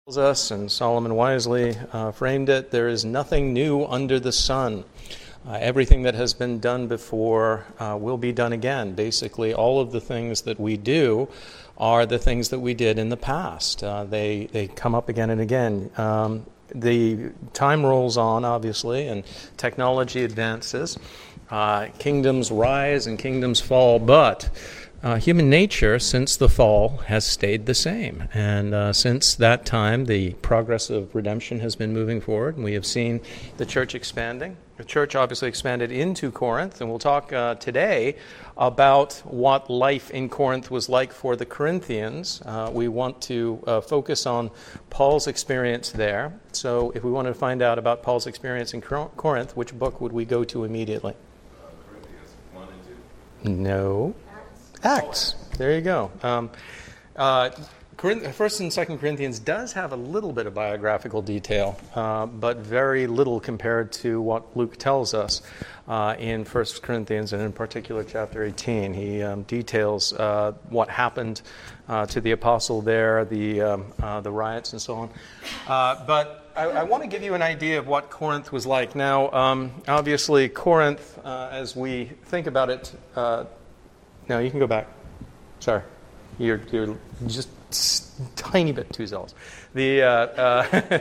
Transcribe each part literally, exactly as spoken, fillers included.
Tells us, and Solomon wisely uh, framed it, there is nothing new under the sun. Uh, everything that has been done before uh, will be done again. Basically, all of the things that we do are the things that we did in the past. Uh, they they come up again and again. Um, the time rolls on, obviously, and technology advances. Uh, kingdoms rise and kingdoms fall, but Uh, human nature, since the fall, has stayed the same. And uh, since that time, the progress of redemption has been moving forward, and we have seen the church expanding. The church obviously expanded into Corinth, and we'll talk uh, today about what life in Corinth was like for the Corinthians. Uh, we want to uh, focus on Paul's experience there. So if we want to find out about Paul's experience in Cor- Corinth, which book would we go to immediately? Uh, Corinthians one and two. No. Acts. There you go. Um, uh, First and Second Corinthians does have a little bit of biographical detail, uh, but very little compared to what Luke tells us uh, in First Corinthians, and in particular chapter eighteen. He um, details uh, what happened uh, to the apostle there, the um, uh, the riots and so on. Uh, but I, I want to give you an idea of what Corinth was like. Now, um, obviously, Corinth, uh, as we think about it. Uh, No, you can go back. Sorry, you're you're just a tiny bit too zealous. The uh, uh,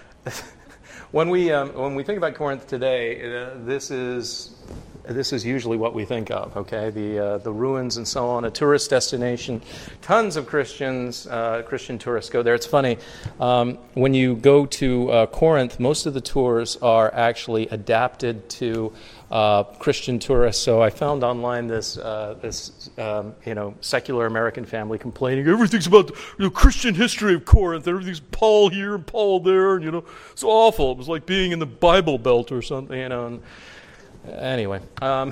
when we um, when we think about Corinth today, uh, this is this is usually what we think of. Okay, the uh, the ruins and so on, a tourist destination. Tons of Christians, uh, Christian tourists go there. It's funny um, when you go to uh, Corinth, most of the tours are actually adapted to Uh, Christian tourists. So I found online this uh, this um, you know secular American family complaining everything's about the you know, Christian history of Corinth. Everything's Paul here and Paul there, and you know it's awful. It was like being in the Bible Belt or something, you know. And anyway, um,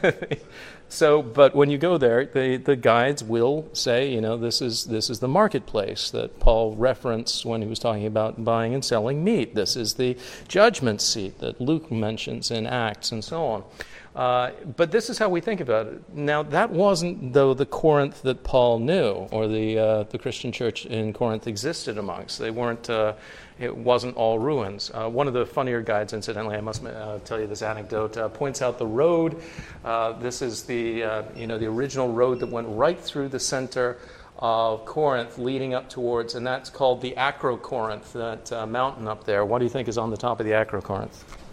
so but when you go there, the the guides will say, you know, this is this is the marketplace that Paul referenced when he was talking about buying and selling meat. This is the judgment seat that Luke mentions in Acts and so on. Uh, but this is how we think about it. Now, that wasn't, though, the Corinth that Paul knew, or the uh, the Christian church in Corinth existed amongst. They weren't. Uh, it wasn't all ruins. Uh, one of the funnier guides, incidentally, I must uh, tell you this anecdote, uh, points out the road. Uh, this is the uh, you know the original road that went right through the center of Corinth, leading up towards, and that's called the Acrocorinth, that uh, mountain up there. What do you think is on the top of the Acrocorinth?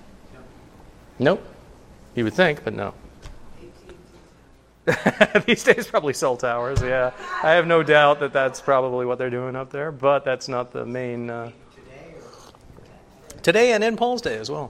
No. Nope. You would think, but no. These days, probably cell towers, yeah. I have no doubt that that's probably what they're doing up there, but that's not the main... Uh... Today and in Paul's day as well.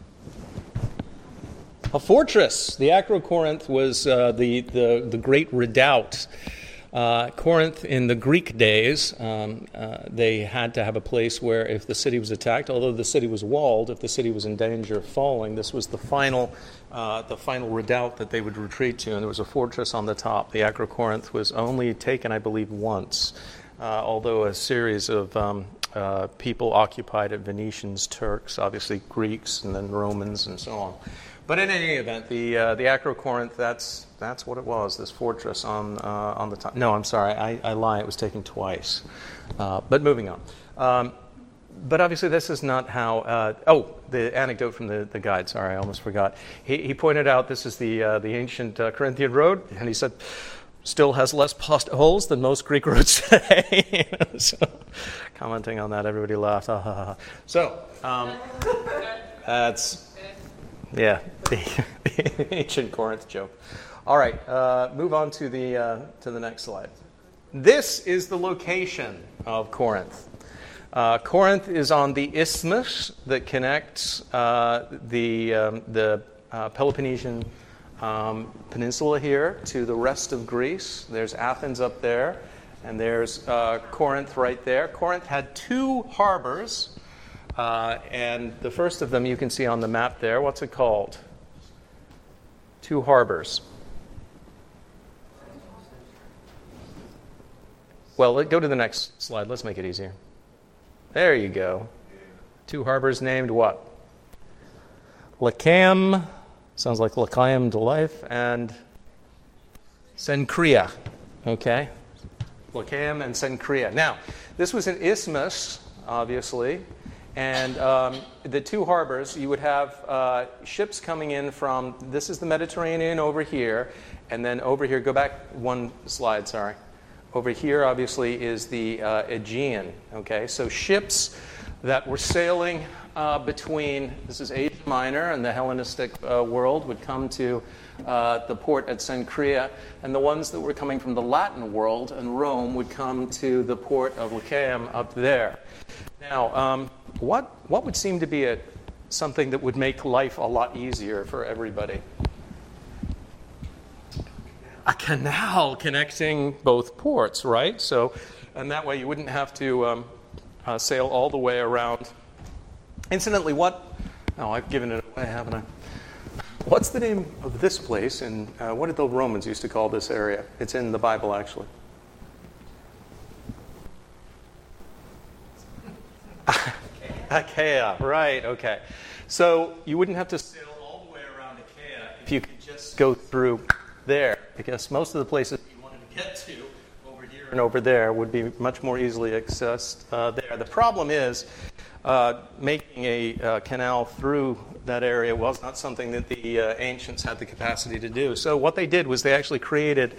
A fortress. The Acrocorinth was uh, the, the, the great redoubt. Uh, Corinth, in the Greek days, um, uh, they had to have a place where if the city was attacked, although the city was walled, if the city was in danger of falling, this was the final uh, the final redoubt that they would retreat to, and there was a fortress on the top. The Acrocorinth was only taken, I believe, once, uh, although a series of um, uh, people occupied it, Venetians, Turks, obviously Greeks, and then Romans, and so on. But in any event, the uh, the Acrocorinth, that's that's what it was, this fortress on uh, on the top. No, I'm sorry, I, I lie, it was taken twice. Uh, but moving on. Um, but obviously this is not how, uh, oh, the anecdote from the, the guide, sorry, I almost forgot. He, he pointed out this is the uh, the ancient uh, Corinthian road, and he said, still has less potholes than most Greek roads today. So, commenting on that, everybody laughed. Ha, ha, ha. So, um, that's... Yeah, the, the ancient Corinth joke. All right, uh, move on to the uh, to the next slide. This is the location of Corinth. Uh, Corinth is on the isthmus that connects uh, the um, the uh, Peloponnesian um, Peninsula here to the rest of Greece. There's Athens up there, and there's uh, Corinth right there. Corinth had two harbors. Uh, and the first of them you can see on the map there. What's it called? Two harbors. Well, let, go to the next slide. Let's make it easier. There you go. Two harbors named what? Lycaum. Sounds like Lycaum to life. And Cenchrea. Okay? Lycaum and Cenchrea. Now, this was an isthmus obviously. And um, the two harbors, you would have uh, ships coming in from, this is the Mediterranean over here, and then over here, go back one slide, sorry. Over here, obviously, is the uh, Aegean, okay? So ships that were sailing uh, between, this is Asia Minor and the Hellenistic uh, world, would come to uh, the port at Cenchrea, and the ones that were coming from the Latin world and Rome would come to the port of Lycaeum up there. Now, um, what what would seem to be a, something that would make life a lot easier for everybody? A canal connecting both ports, right? So, and that way you wouldn't have to um, uh, sail all the way around. Incidentally, what? Oh, I've given it away, haven't I? What's the name of this place, and uh, what did the Romans used to call this area? It's in the Bible, actually. Achaia, right, okay. So you wouldn't have to sail all the way around Achaia if you could just go through there, because most of the places you wanted to get to over here and over there would be much more easily accessed uh, there. The problem is uh, making a uh, canal through that area was not something that the uh, ancients had the capacity to do. So what they did was they actually created,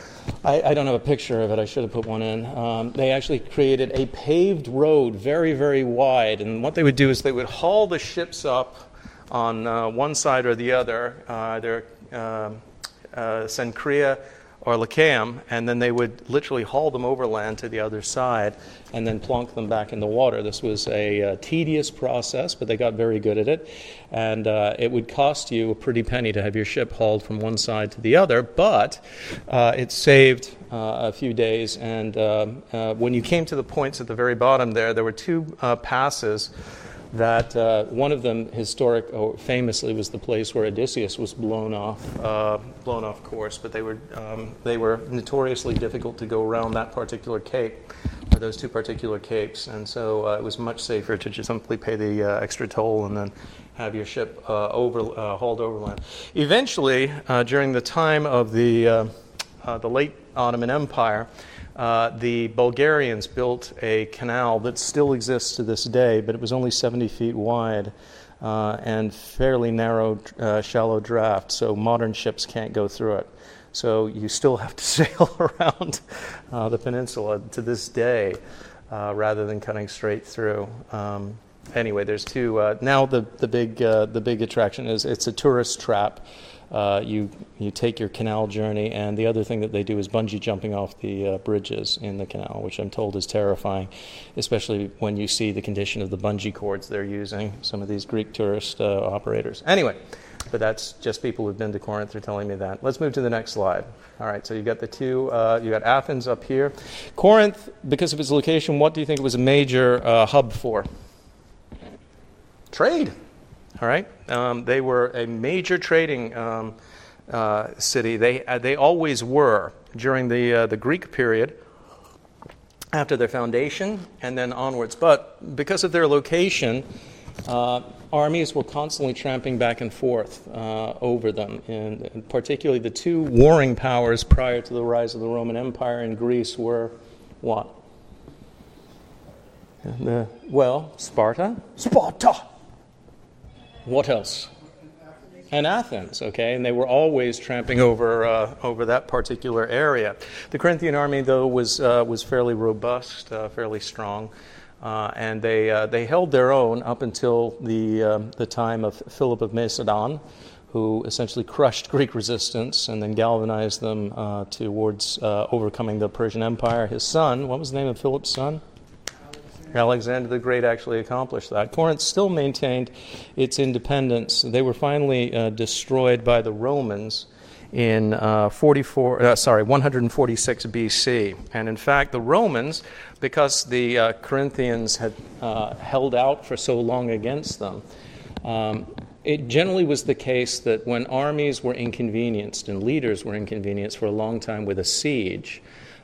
I, I don't have a picture of it, I should have put one in. Um, they actually created a paved road, very, very wide. And what they would do is they would haul the ships up on uh, one side or the other, uh, either uh, uh, Cenchrea or Lycaeum, and then they would literally haul them overland to the other side and then plonk them back in the water. This was a uh, tedious process, but they got very good at it. And uh, it would cost you a pretty penny to have your ship hauled from one side to the other, but uh, it saved uh, a few days. And uh, uh, when you came to the points at the very bottom there, there were two uh, passes that uh, one of them, historic, or famously, was the place where Odysseus was blown off, uh, blown off course. But they were um, they were notoriously difficult to go around that particular cape, or those two particular capes, and so uh, it was much safer to just simply pay the uh, extra toll and then have your ship uh, over uh, hauled overland. Eventually, uh, during the time of the uh, uh, the late Ottoman Empire, Uh, the Bulgarians built a canal that still exists to this day, but it was only seventy feet wide uh, and fairly narrow, uh, shallow draft, so modern ships can't go through it. So you still have to sail around uh, the peninsula to this day uh, rather than cutting straight through. Um, anyway, there's two. Uh, now the the big uh, the big attraction is it's a tourist trap. Uh, you you take your canal journey, and the other thing that they do is bungee jumping off the uh, bridges in the canal, which I'm told is terrifying, especially when you see the condition of the bungee cords they're using, some of these Greek tourist uh, operators. Anyway, but that's just people who've been to Corinth are telling me that. Let's move to the next slide. All right, so you've got the two, uh, you got Athens up here. Corinth, because of its location, what do you think it was a major uh, hub for? Trade. All right, um, they were a major trading um, uh, city. They uh, they always were during the uh, the Greek period, after their foundation, and then onwards. But because of their location, uh, armies were constantly tramping back and forth uh, over them, and, and particularly the two warring powers prior to the rise of the Roman Empire in Greece were what? The, well, Sparta. Sparta. What else? And Athens, okay, and they were always tramping over uh, over that particular area. The Corinthian army, though, was uh, was fairly robust, uh, fairly strong, uh, and they uh, they held their own up until the um, the time of Philip of Macedon, who essentially crushed Greek resistance and then galvanized them uh, towards uh, overcoming the Persian Empire. His son, what was the name of Philip's son? Alexander the Great actually accomplished that. Corinth still maintained its independence. They were finally uh, destroyed by the Romans in uh, forty-four, uh, sorry, one forty-six B C. And in fact, the Romans, because the uh, Corinthians had uh, held out for so long against them, um, it generally was the case that when armies were inconvenienced and leaders were inconvenienced for a long time with a siege,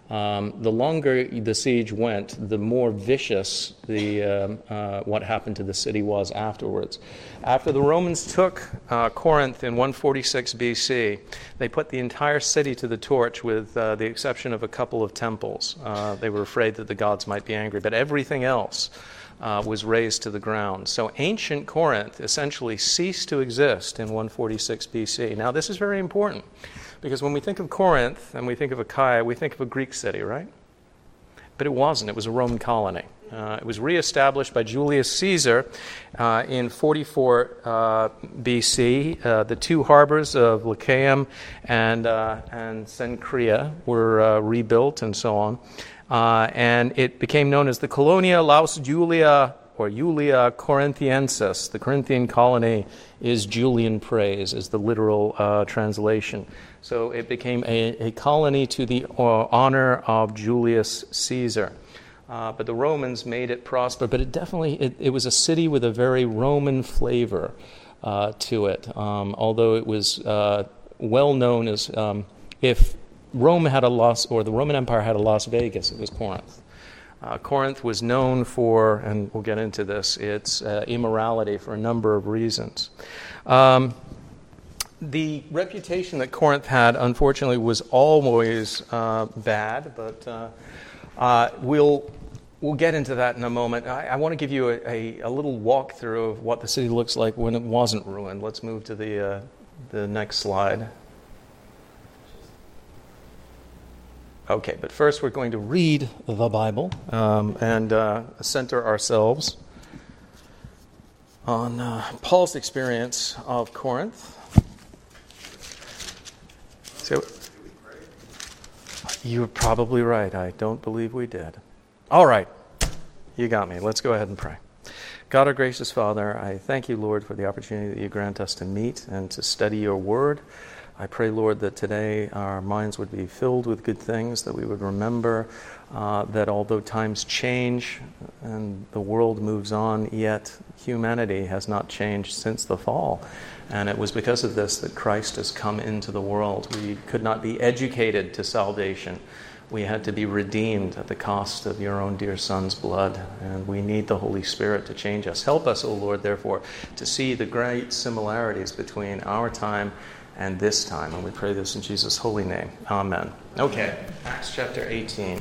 Um, the longer the siege went, the more vicious the um, uh, what happened to the city was afterwards. After the Romans took uh, Corinth in one forty-six B C, they put the entire city to the torch with uh, the exception of a couple of temples. Uh, they were afraid that the gods might be angry, but everything else uh, was razed to the ground. So ancient Corinth essentially ceased to exist in one forty-six B C. Now this is very important, because when we think of Corinth and we think of Achaia, we think of a Greek city, right? But it wasn't. It was a Roman colony. Uh, it was reestablished by Julius Caesar uh, in forty-four uh, B C. Uh, the two harbors of Lycaeum and uh, and Cenchrea were uh, rebuilt and so on. Uh, and it became known as the Colonia Laus Julia, or Julia Corinthiensis. The Corinthian colony is Julian praise, is the literal uh, translation. So it became a, a colony to the uh, honor of Julius Caesar. Uh, but the Romans made it prosper. But it definitely, it, it was a city with a very Roman flavor uh, to it. Um, although it was uh, well known as, um, if Rome had a Las, or the Roman Empire had a Las Vegas, it was Corinth. Uh, Corinth was known for, and we'll get into this, its uh, immorality for a number of reasons. Um, the reputation that Corinth had, unfortunately, was always uh, bad, but uh, uh, we'll we'll get into that in a moment. I, I want to give you a, a, a little walkthrough of what the city looks like when it wasn't ruined. Let's move to the uh, the next slide. Okay, but first we're going to read the Bible um, and uh, center ourselves on uh, Paul's experience of Corinth. So, you're probably right. I don't believe we did. All right, you got me. Let's go ahead and pray. God, our gracious Father, I thank you, Lord, for the opportunity that you grant us to meet and to study your word. I pray, Lord, that today our minds would be filled with good things, that we would remember uh, that although times change and the world moves on, yet humanity has not changed since the fall. And it was because of this that Christ has come into the world. We could not be educated to salvation. We had to be redeemed at the cost of your own dear Son's blood. And we need the Holy Spirit to change us. Help us, O Lord, therefore, to see the great similarities between our time and this time. And we pray this in Jesus' holy name. Amen. Okay, Acts chapter eighteen.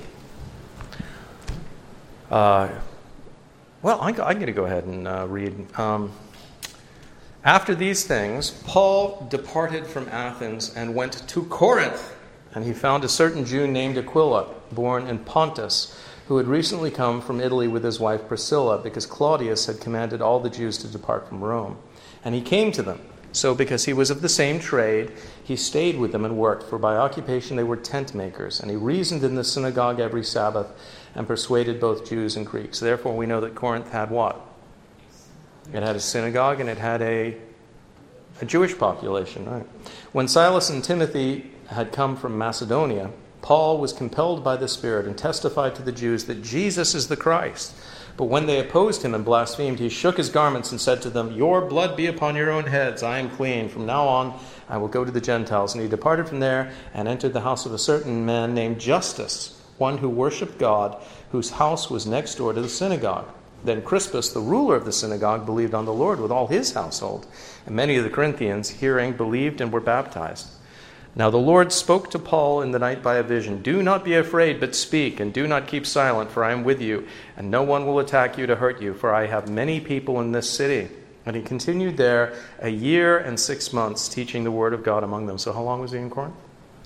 Uh, well, I, I'm going to go ahead and uh, read. Um, After these things, Paul departed from Athens and went to Corinth. And he found a certain Jew named Aquila, born in Pontus, who had recently come from Italy with his wife Priscilla, because Claudius had commanded all the Jews to depart from Rome. And he came to them. So because he was of the same trade, he stayed with them and worked, for by occupation they were tent makers. And he reasoned in the synagogue every Sabbath and persuaded both Jews and Greeks. Therefore we know that Corinth had what? It had a synagogue and it had a, a Jewish population, right? When Silas and Timothy had come from Macedonia, Paul was compelled by the Spirit and testified to the Jews that Jesus is the Christ. But when they opposed him and blasphemed, he shook his garments and said to them, "Your blood be upon your own heads. I am clean. From now on I will go to the Gentiles." And he departed from there and entered the house of a certain man named Justus, one who worshipped God, whose house was next door to the synagogue. Then Crispus, the ruler of the synagogue, believed on the Lord with all his household. And many of the Corinthians, hearing, believed and were baptized. Now the Lord spoke to Paul in the night by a vision. "Do not be afraid, but speak, and do not keep silent, for I am with you, and no one will attack you to hurt you, for I have many people in this city." And he continued there a year and six months, teaching the word of God among them. So how long was he in Corinth?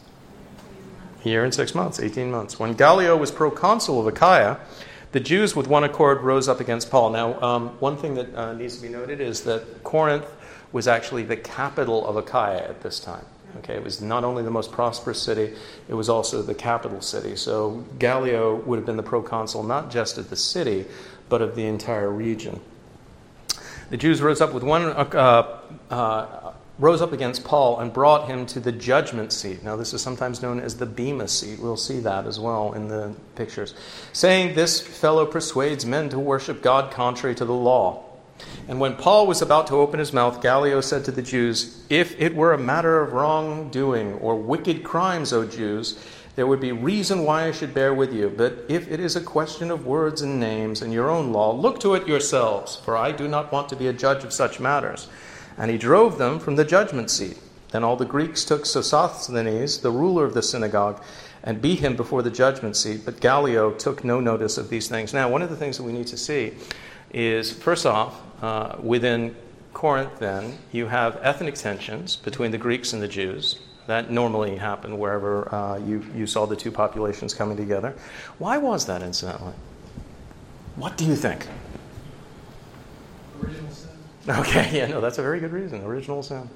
A year and six months, eighteen months. When Gallio was proconsul of Achaia, the Jews with one accord rose up against Paul. Now, um, one thing that uh, needs to be noted is that Corinth was actually the capital of Achaia at this time. Okay, it was not only the most prosperous city, it was also the capital city. So Gallio would have been the proconsul not just of the city, but of the entire region. The Jews rose up with one uh, uh, rose up against Paul and brought him to the judgment seat. Now, this is sometimes known as the Bema seat. We'll see that as well in the pictures. Saying, "This fellow persuades men to worship God contrary to the law." And when Paul was about to open his mouth, Gallio said to the Jews, "If it were a matter of wrongdoing or wicked crimes, O Jews, there would be reason why I should bear with you. But if it is a question of words and names and your own law, look to it yourselves, for I do not want to be a judge of such matters. And he drove them from the judgment seat. Then all the Greeks took Sosthenes, the ruler of the synagogue, and beat him before the judgment seat. But Gallio took no notice of these things. Now, one of the things that we need to see is, first off, uh, within Corinth, then, you have ethnic tensions between the Greeks and the Jews. That normally happened wherever uh, you, you saw the two populations coming together. Why was that, incidentally? What do you think? Original sin. Okay, yeah, no, that's a very good reason. Original sin.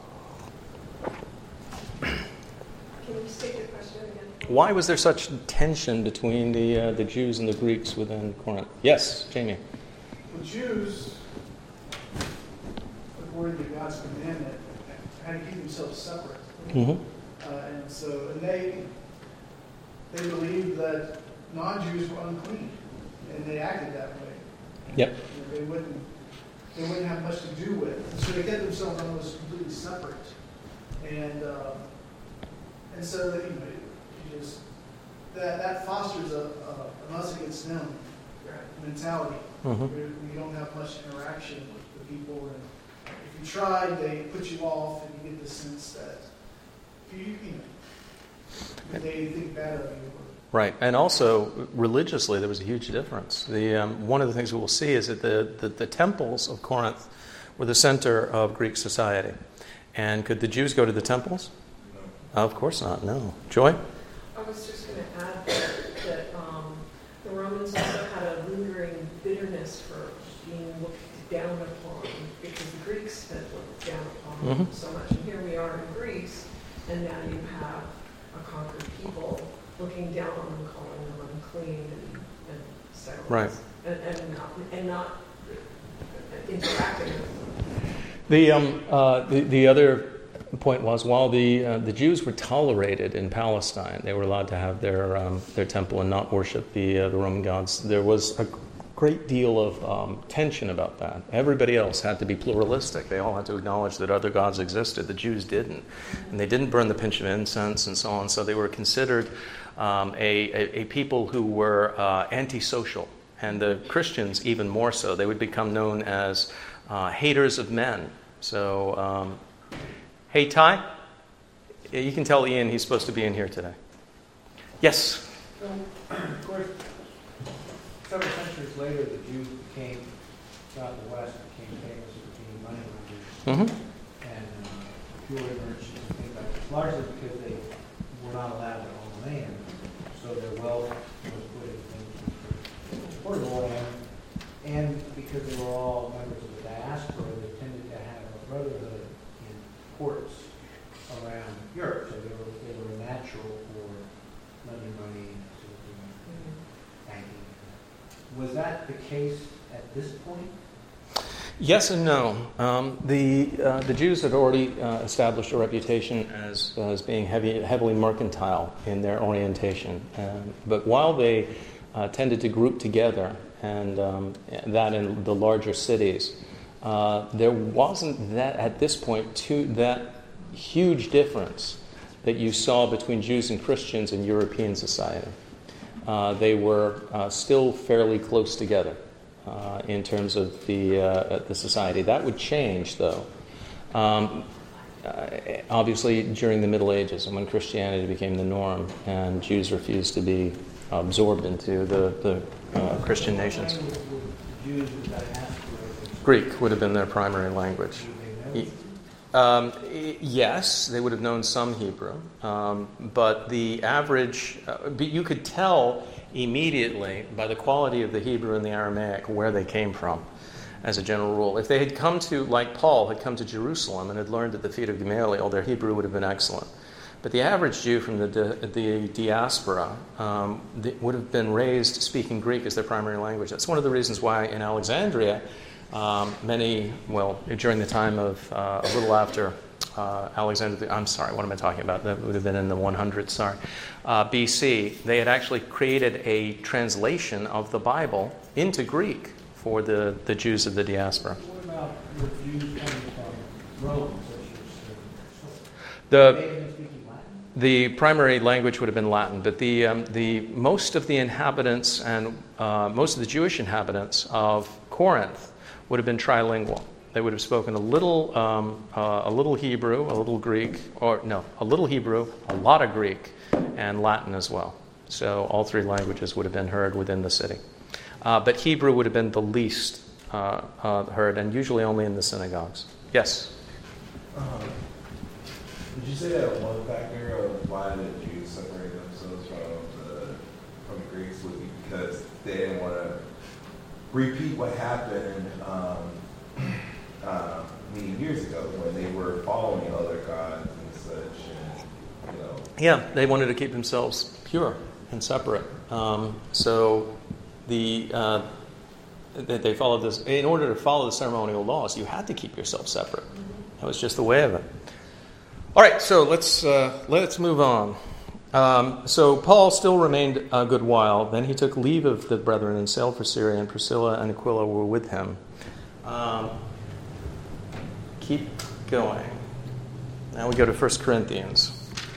Can you state the question again? Why was there such tension between the uh, the Jews and the Greeks within Corinth? Yes, Jamie. The Jews, according to God's commandment, had to keep themselves separate. Mm-hmm. Uh, and so, and they they believed that non-Jews were unclean, and they acted that way. Yep. And they wouldn't they wouldn't have much to do with it. So they kept themselves almost completely separate. And uh, and so that, you know, you just that that fosters a, a an us against them mentality. Mm-hmm. Where you don't have much interaction with the people, and if you try, they put you off, and you get the sense that you, you know, they think bad of you. Right, and also religiously there was a huge difference. The um, one of the things we will see is that the, the the temples of Corinth were the center of Greek society. And could the Jews go to the temples? No. Of course not, no. Joy? I was just going to add that, that um, the Romans also had a lingering bitterness for being looked down upon because the Greeks had looked down upon them Mm-hmm. so much. And here we are in Greece, and now you have a conquered people looking down on them, calling them unclean and, and so Right. and, and not and not interacting with them. The um uh the, the other point was, while the uh, the Jews were tolerated in Palestine, they were allowed to have their um, their temple and not worship the uh, the Roman gods. There was a great deal of um, tension about that. Everybody else had to be pluralistic. They all had to acknowledge that other gods existed. The Jews didn't, and they didn't burn the pinch of incense and so on. So they were considered um, a, a a people who were uh, antisocial, and the Christians even more so. They would become known as uh, haters of men. So, um, hey, Ty, you can tell Ian he's supposed to be in here today. Yes? Well, of course, several centuries later, the Jews became, throughout the West, became famous for being money lenders Mm-hmm. and uh, jewelry merchants and things like that, largely because they were not allowed to own land, so their wealth was put in things for the land, and because they were all members of the diaspora, they tended to have a brotherhood in ports around Europe, so they were, they were natural for lending money to the banking. Was that the case at this point? Yes and no. Um, the uh, the Jews had already uh, established a reputation as as being heavy, heavily mercantile in their orientation. Um, but while they uh, tended to group together, and um, that in the larger cities, uh, there wasn't that at this point too, that huge difference that you saw between Jews and Christians in European society. Uh, they were uh, still fairly close together. Uh, in terms of the uh, the society. That would change, though. Um, uh, obviously, during the Middle Ages, and when Christianity became the norm, and Jews refused to be absorbed into the, the uh, Christian nations. Greek would have been their primary language. Um, yes, they would have known some Hebrew, um, but the average, uh, but you could tell immediately by the quality of the Hebrew and the Aramaic where they came from, as a general rule. If they had come to, like Paul, had come to Jerusalem and had learned at the feet of Gamaliel, their Hebrew would have been excellent. But the average Jew from the di- the diaspora um, would have been raised speaking Greek as their primary language. That's one of the reasons why in Alexandria, um, many, well, during the time of uh, a little after uh, Alexander, I'm sorry, what am I talking about? That would have been in the one hundreds, sorry, uh, B C. They had actually created a translation of the Bible into Greek for the, the Jews of the diaspora. What about the Jews coming from Rome? The They had been speaking Latin? the primary language would have been Latin, but the, um, the, most of the inhabitants and uh, most of the Jewish inhabitants of Corinth would have been trilingual. They would have spoken a little, um, uh, a little Hebrew, a little Greek, or no, a little Hebrew, a lot of Greek, and Latin as well. So all three languages would have been heard within the city. Uh, but Hebrew would have been the least uh, uh, heard, and usually only in the synagogues. Yes? Um, did you say that one factor of why the Jews separated themselves from the, from the Greeks was because they didn't want to repeat what happened um, uh, many years ago when they were following other gods and such, and you know. Yeah, they wanted to keep themselves pure and separate. Um, so the uh, they, they followed this. In order to follow the ceremonial laws, you had to keep yourself separate. That was just the way of it. All right, so let's uh, let's move on. Um, so Paul still remained a good while. Then he took leave of the brethren and sailed for Syria, and Priscilla and Aquila were with him. Um, keep going. Now we go to First Corinthians.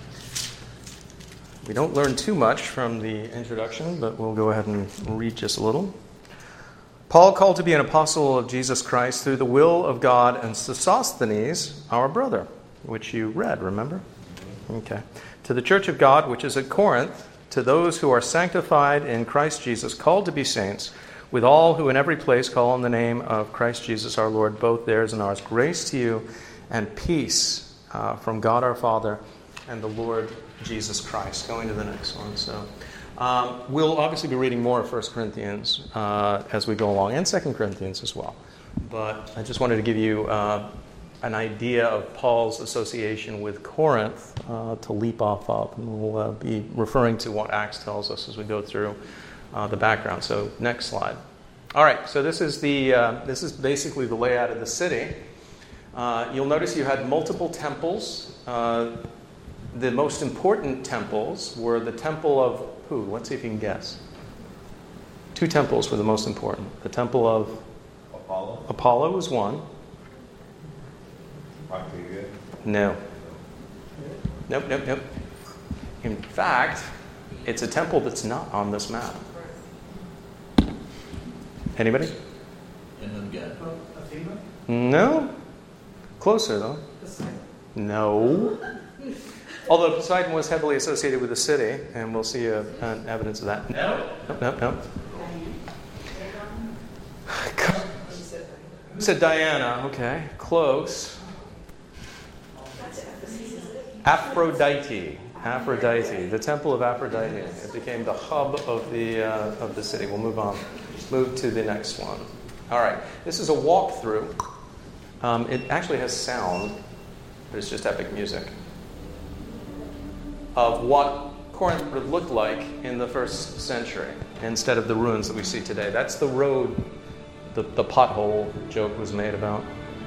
We don't learn too much from the introduction, but we'll go ahead and read just a little. Paul, called to be an apostle of Jesus Christ through the will of God, and Sosthenes, our brother, which you read, remember? Okay. To the church of God, which is at Corinth, to those who are sanctified in Christ Jesus, called to be saints, with all who in every place call on the name of Christ Jesus our Lord, both theirs and ours. Grace to you and peace uh, from God our Father and the Lord Jesus Christ. Going to the next one. So um, we'll obviously be reading more of First Corinthians uh, as we go along, and Second Corinthians as well. But I just wanted to give you uh, an idea of Paul's association with Corinth uh, to leap off of. And we'll uh, be referring to what Acts tells us as we go through uh, the background. So next slide. All right, so this is the uh, this is basically the layout of the city. Uh, you'll notice you had multiple temples. Uh, the most important temples were the temple of who? Let's see if you can guess. Two temples were the most important. The temple of Apollo? Apollo was one. Octavia? No. Nope, nope, nope. In fact, it's a temple that's not on this map. Anybody? Athena? No. Closer, though. No. Although Poseidon was heavily associated with the city, and we'll see uh, uh, evidence of that. No. Nope, nope, nope. You said Diana. Okay. Close. Aphrodite. Aphrodite. The temple of Aphrodite. It became the hub of the uh, of the city. We'll move on. Move to the next one. All right. This is a walkthrough. Um, it actually has sound, but it's just epic music of what Corinth would look like in the first century instead of the ruins that we see today. That's the road the, the pothole joke was made about.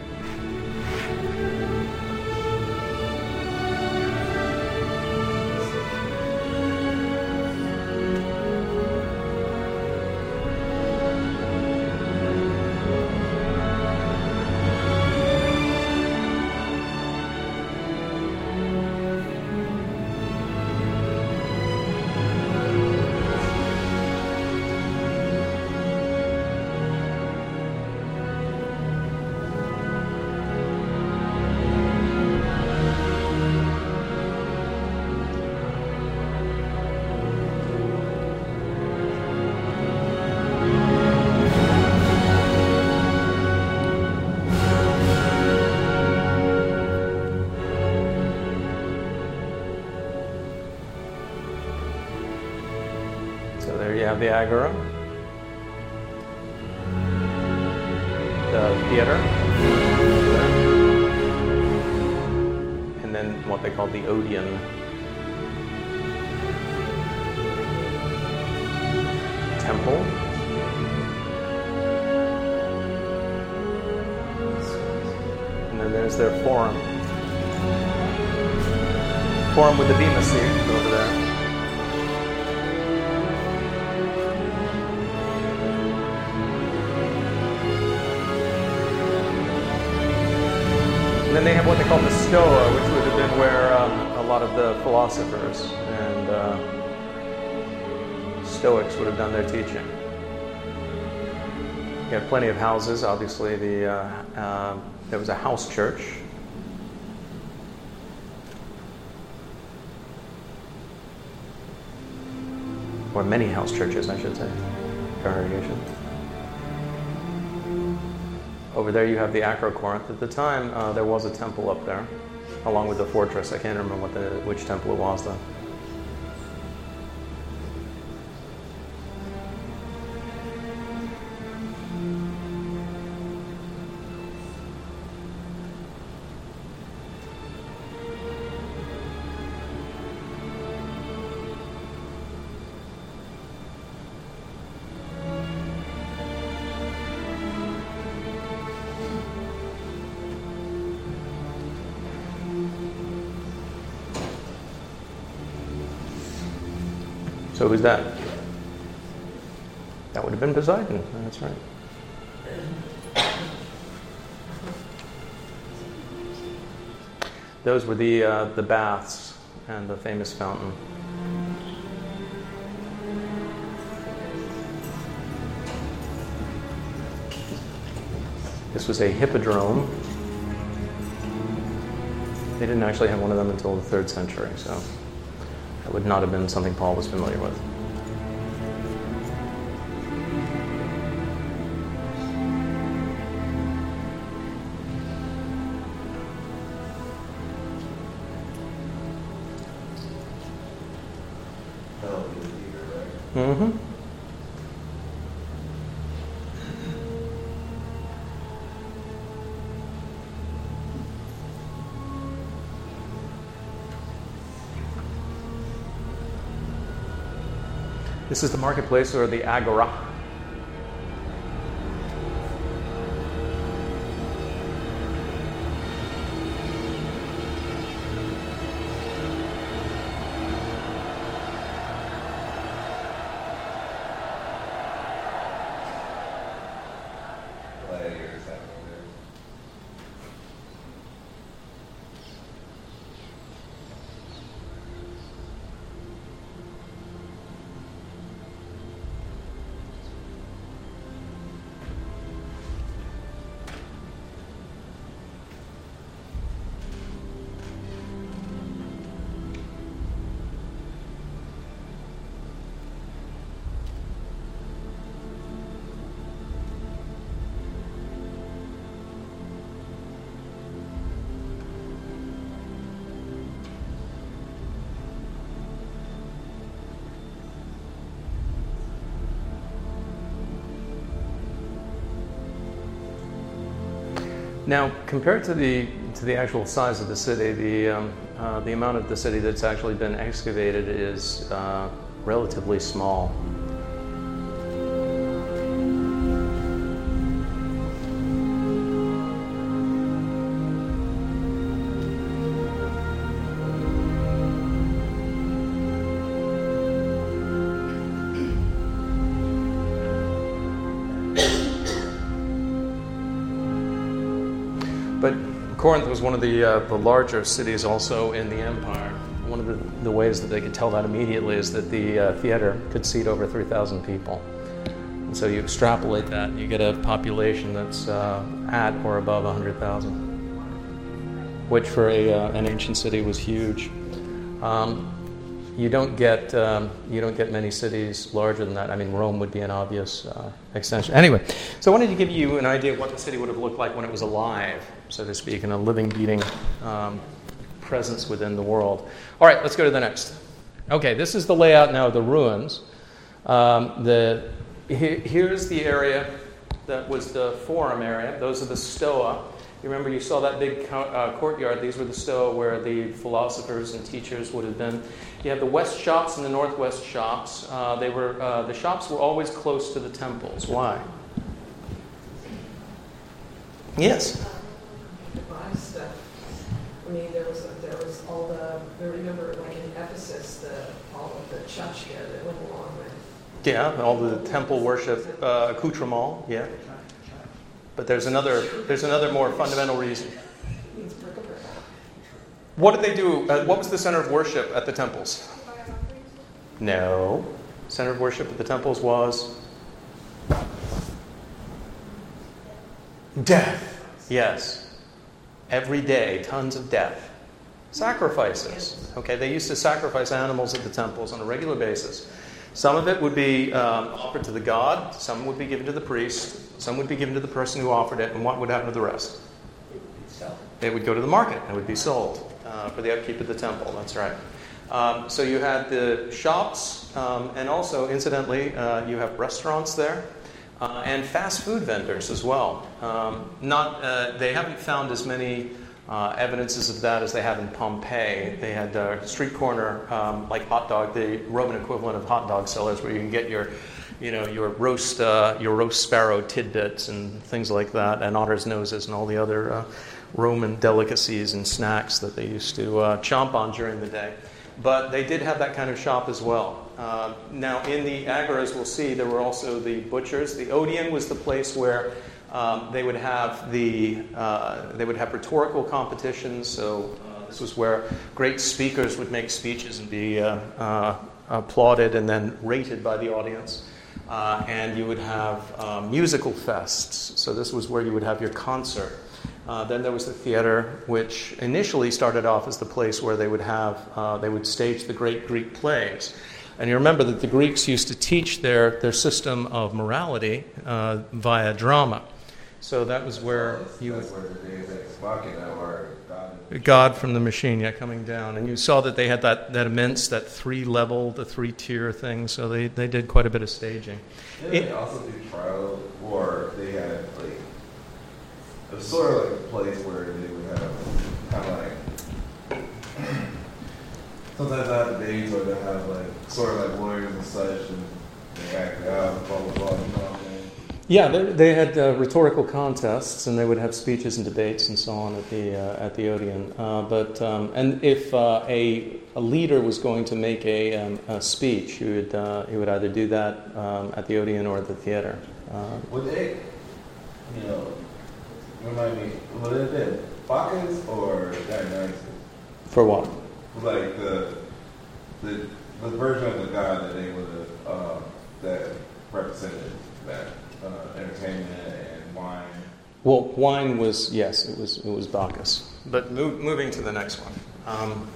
The Agora, the theater, and then what they call the Odeon. Temple. And then there's their forum. Forum with the Bema seat over there. Then they have what they call the Stoa, which would have been where um, a lot of the philosophers and uh, Stoics would have done their teaching. You had plenty of houses. Obviously, the uh, uh, there was a house church. Or many house churches, I should say. Congregation. Over there you have the Acrocorinth. At the time, uh, there was a temple up there, along with the fortress. I can't remember what the, which temple it was, though. So who's that? That would have been Poseidon. That's right. Those were the uh, the baths and the famous fountain. This was a hippodrome. They didn't actually have one of them until the third century, so that would not have been something Paul was familiar with. Mm-hmm. This is the marketplace, or the agora. Now, compared to the to the actual size of the city, the um, uh, the amount of the city that's actually been excavated is uh, relatively small. But Corinth was one of the uh, the larger cities also in the empire. One of the, the ways that they could tell that immediately is that the uh, theater could seat over three thousand people. And so you extrapolate that, and you get a population that's uh, at or above one hundred thousand, which for a, uh, an ancient city was huge. Um, you don't get um, you don't get many cities larger than that. I mean, Rome would be an obvious uh, extension. Anyway, so I wanted to give you an idea of what the city would have looked like when it was alive, so to speak, in a living, beating um, presence within the world. All right, let's go to the next. Okay, this is the layout now of the ruins. Um, the he, here's the area that was the forum area. Those are the stoa. You remember you saw that big co- uh, courtyard. These were the stoa where the philosophers and teachers would have been. You have the west shops and the northwest shops. Uh, they were uh, the shops were always close to the temples. Why? Yes. To buy stuff. I mean, there was a, there was all the. I remember, like in Ephesus, the all of the chachia that went along with. Yeah, all the temple worship uh, accoutrement. Yeah. But there's another there's another more fundamental reason. What did they do? Uh, what was the center of worship at the temples? No. Center of worship at the temples was death. Yes. Every day, tons of death. Sacrifices. Okay, they used to sacrifice animals at the temples on a regular basis. Some of it would be um, offered to the god, some would be given to the priest, some would be given to the person who offered it, and what would happen to the rest? It would go to the market and it would be sold uh, for the upkeep of the temple. That's right. Um, so you had the shops, um, and also, incidentally, uh, you have restaurants there, uh, and fast food vendors as well. Um, not, uh, they haven't found as many uh, evidences of that as they have in Pompeii. They had a street corner, um, like hot dog, the Roman equivalent of hot dog sellers, where you can get your, you know, your roast, uh, your roast sparrow tidbits and things like that, and otters' noses and all the other uh, Roman delicacies and snacks that they used to uh, chomp on during the day. But they did have that kind of shop as well. Uh, now, in the agoras, we'll see, there were also the butchers. The Odeon was the place where um, they would have the uh, they would have rhetorical competitions. So uh, this was where great speakers would make speeches and be uh, uh, applauded and then rated by the audience. Uh, and you would have uh, musical fests. So this was where you would have your concert. Uh, then there was the theater, which initially started off as the place where they would have, uh, they would stage the great Greek plays. And you remember that the Greeks used to teach their, their system of morality uh, via drama. So that was where you would... That's where the Deus Ex Machina, or God... God from the machine, yeah, coming down. And you saw that they had that, that immense, that three-level, the three-tier thing, so they, they did quite a bit of staging. Didn't they also do trial, or they had, like... It was sort of like a place where they would have kind of like sometimes I have days where they have like sort of like lawyers and such, and they act out, blah blah blah. You know what I'm saying? Yeah, they, they had uh, rhetorical contests, and they would have speeches and debates and so on at the uh, at the Odeon. Uh, but um, and if uh, a a leader was going to make a, um, a speech, he would uh, he would either do that um, at the Odeon or at the theater. Uh, Would they, you know? Remind me, would it have been Bacchus or Dionysus? for what? Like the the the version of the god that they would have uh, that represented that uh, entertainment and wine. Well, wine was, yes, it was it was Bacchus. But move, moving to the next one. Um,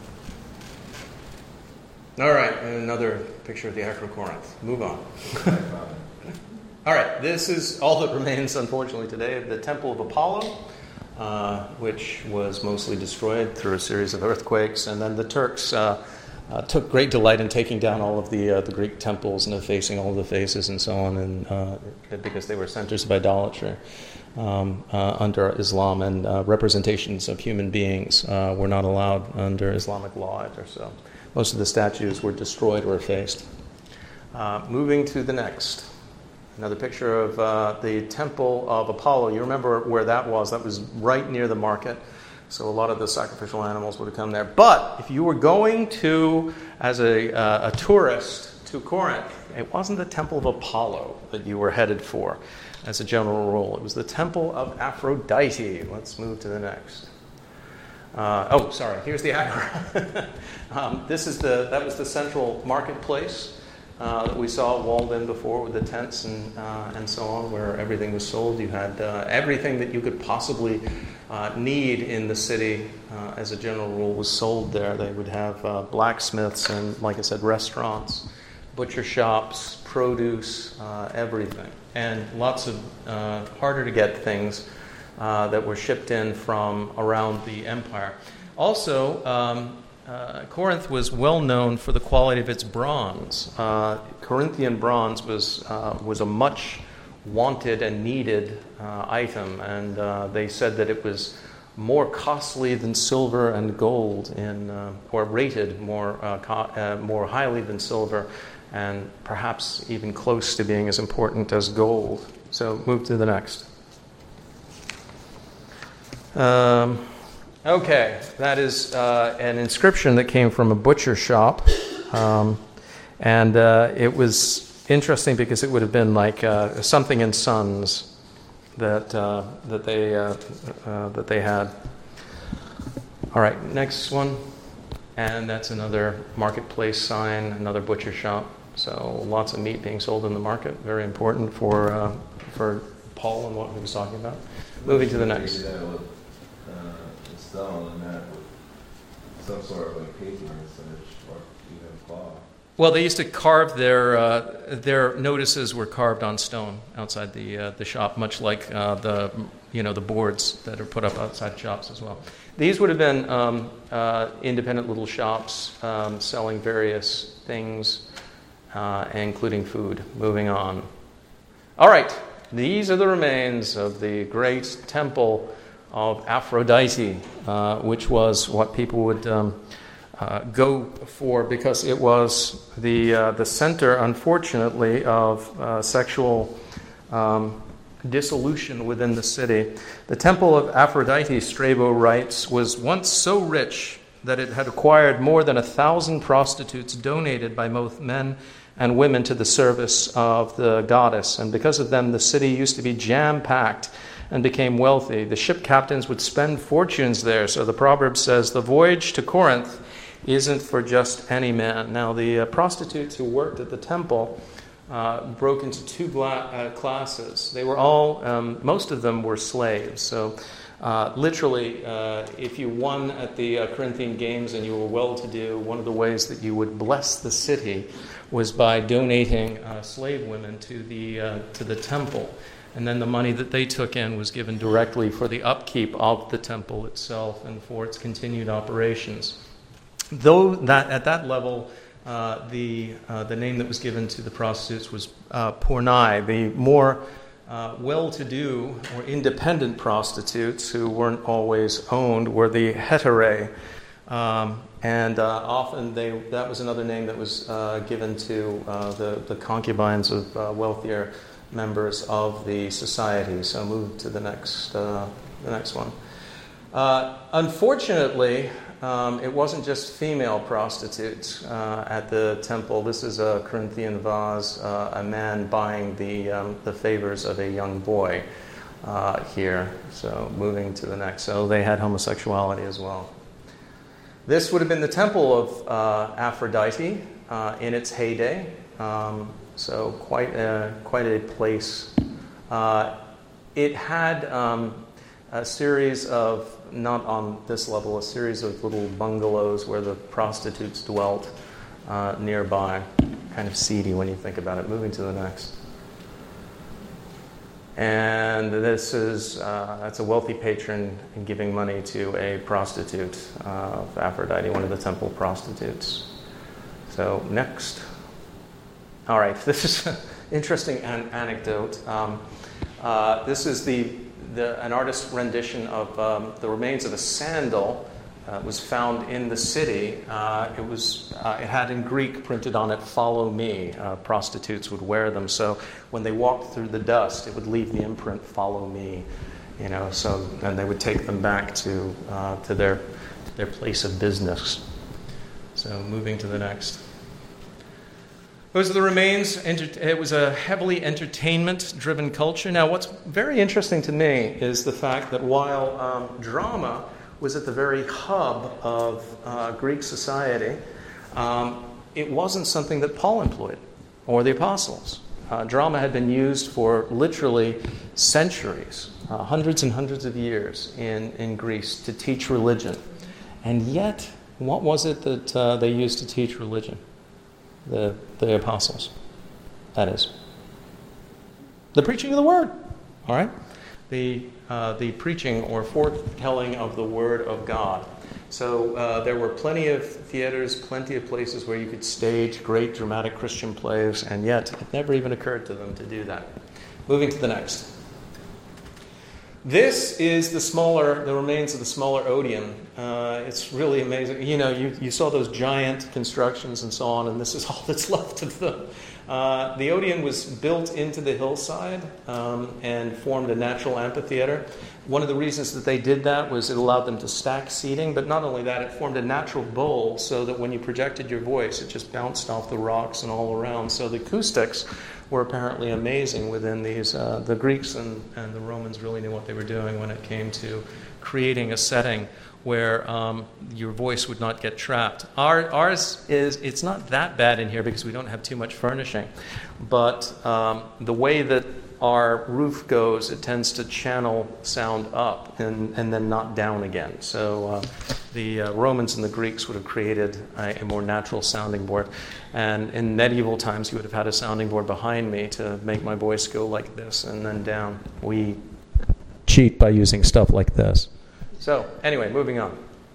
all right, another picture of the Acrocorinth. Move on. All right, this is all that remains, unfortunately, today of the Temple of Apollo, uh, which was mostly destroyed through a series of earthquakes. And then the Turks uh, uh, took great delight in taking down all of the uh, the Greek temples and effacing all of the faces and so on, and uh, because they were centers of idolatry um, uh, under Islam, and uh, representations of human beings uh, were not allowed under Islamic law either. So most of the statues were destroyed or effaced. Uh, moving to the next. Another picture of uh, the Temple of Apollo. You remember where that was. That was right near the market. So a lot of the sacrificial animals would have come there. But if you were going to, as a, uh, a tourist, to Corinth, it wasn't the Temple of Apollo that you were headed for, as a general rule. It was the Temple of Aphrodite. Let's move to the next. Uh, oh, sorry. Here's the Agora. um, this is the that was the central marketplace. Uh, that we saw walled in before with the tents and uh, and so on, where everything was sold. You had uh, everything that you could possibly uh, need in the city, uh, as a general rule, was sold there. They would have uh, blacksmiths and, like I said, restaurants, butcher shops, produce, uh, everything, and lots of uh, harder to get things uh, that were shipped in from around the empire. Also. Um, Uh, Corinth was well known for the quality of its bronze. Uh, Corinthian bronze was uh, was a much wanted and needed uh, item, and uh, they said that it was more costly than silver and gold, in uh, or rated more uh, co- uh, more highly than silver, and perhaps even close to being as important as gold. So move to the next. Um, Okay, that is uh, an inscription that came from a butcher shop, um, and uh, it was interesting because it would have been like uh, something in Sons that uh, that they uh, uh, that they had. All right, next one. And that's another marketplace sign, another butcher shop. So lots of meat being sold in the market. Very important for uh, for Paul and what he was talking about. Moving to the next. You that with uh, stone and that with some sort of like paper and such, or even cloth. Well, they used to carve their uh, their notices were carved on stone outside the uh, the shop, much like uh, the you know the boards that are put up outside shops as well. These would have been um, uh, independent little shops um, selling various things, uh, including food. Moving on. All right, these are the remains of the great temple of Aphrodite, uh, which was what people would. Um, Uh, go for because it was the uh, the center, unfortunately, of uh, sexual um, dissolution within the city. The temple of Aphrodite, Strabo writes, was once so rich that it had acquired more than a thousand prostitutes donated by both men and women to the service of the goddess. And because of them, the city used to be jam-packed and became wealthy. The ship captains would spend fortunes there. So the proverb says, the voyage to Corinth isn't for just any man. Now, the uh, prostitutes who worked at the temple uh, broke into two gla- uh, classes. They were all, um, most of them were slaves. So, uh, literally, uh, if you won at the uh, Corinthian Games and you were well-to-do, one of the ways that you would bless the city was by donating uh, slave women to the uh, to the temple. And then the money that they took in was given directly for the upkeep of the temple itself and for its continued operations. Though that at that level, uh, the uh, the name that was given to the prostitutes was uh, pornai. The more uh, well-to-do or independent prostitutes who weren't always owned were the heterae, um, and uh, often they that was another name that was uh, given to uh, the the concubines of uh, wealthier members of the society. So move to the next uh, the next one. Uh, unfortunately. Um, it wasn't just female prostitutes uh, at the temple. This is a Corinthian vase, uh, a man buying the um, the favors of a young boy uh, here. So moving to the next. So they had homosexuality as well. This would have been the temple of uh, Aphrodite uh, in its heyday. Um, so quite a, quite a place. Uh, it had um, a series of not on this level, a series of little bungalows where the prostitutes dwelt uh, nearby. Kind of seedy when you think about it. Moving to the next. And this is, uh, that's a wealthy patron giving money to a prostitute uh, of Aphrodite, one of the temple prostitutes. So next. All right, this is an interesting an- anecdote. Um, uh, this is the The, an artist's rendition of um, the remains of a sandal uh, was found in the city. Uh, it was uh, it had in Greek printed on it, "Follow me." Uh, prostitutes would wear them, so when they walked through the dust, it would leave the imprint, "Follow me." You know, so and they would take them back to uh, to their to their place of business. So moving to the next. Those are the remains. It was a heavily entertainment-driven culture. Now, what's very interesting to me is the fact that while um, drama was at the very hub of uh, Greek society, um, it wasn't something that Paul employed or the apostles. Uh, drama had been used for literally centuries, uh, hundreds and hundreds of years in, in Greece to teach religion. And yet, what was it that uh, they used to teach religion? The, the apostles, that is. The preaching of the word, all right? The, uh, the preaching or foretelling of the word of God. So uh, there were plenty of theaters, plenty of places where you could stage great dramatic Christian plays, and yet it never even occurred to them to do that. Moving to the next. This is the smaller, the remains of the smaller Odeon. Uh, it's really amazing. You know, you, you saw those giant constructions and so on, and this is all that's left of them. Uh, the Odeon was built into the hillside um, and formed a natural amphitheater. One of the reasons that they did that was it allowed them to stack seating, but not only that, it formed a natural bowl so that when you projected your voice, it just bounced off the rocks and all around. So the acoustics were apparently amazing within these. Uh, the Greeks and, and the Romans really knew what they were doing when it came to creating a setting where um, your voice would not get trapped. Our, ours is, it's not that bad in here because we don't have too much furnishing, but um, the way that our roof goes, it tends to channel sound up and, and then not down again. So uh, the uh, Romans and the Greeks would have created a, a more natural sounding board. And in medieval times, you would have had a sounding board behind me to make my voice go like this and then down. We cheat by using stuff like this. So anyway, moving on.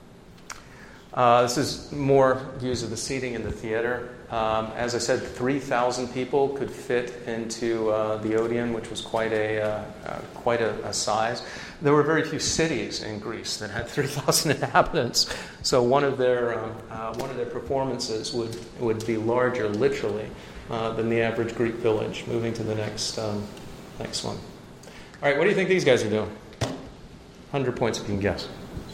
Uh, this is more views of the seating in the theater. Um, as I said, three thousand people could fit into uh, the Odeon, which was quite a uh, uh, quite a, a size. There were very few cities in Greece that had three thousand inhabitants, so one of their um, uh, one of their performances would would be larger, literally, uh, than the average Greek village. Moving to the next um, next one. All right, what do you think these guys are doing? one hundred points if you can guess.